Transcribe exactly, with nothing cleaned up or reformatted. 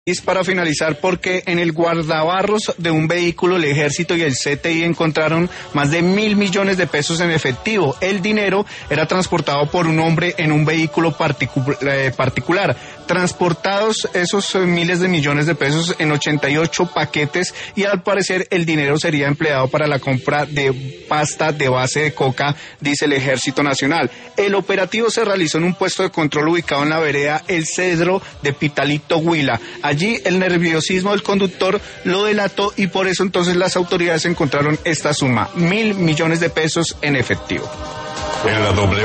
Para finalizar, porque en el guardabarros de un vehículo el Ejército y el C T I encontraron más de mil millones de pesos en efectivo. El dinero era transportado por un hombre en un vehículo particu- eh, particular. Transportados esos eh, miles de millones de pesos en ochenta y ocho paquetes, y al parecer el dinero sería empleado para la compra de pasta de base de coca, dice el Ejército Nacional. El operativo se realizó en un puesto de control ubicado en la vereda El Cedro de Pitalito, Huila. Allí el nerviosismo del conductor lo delató y por eso entonces las autoridades encontraron esta suma, mil millones de pesos en efectivo. En la doble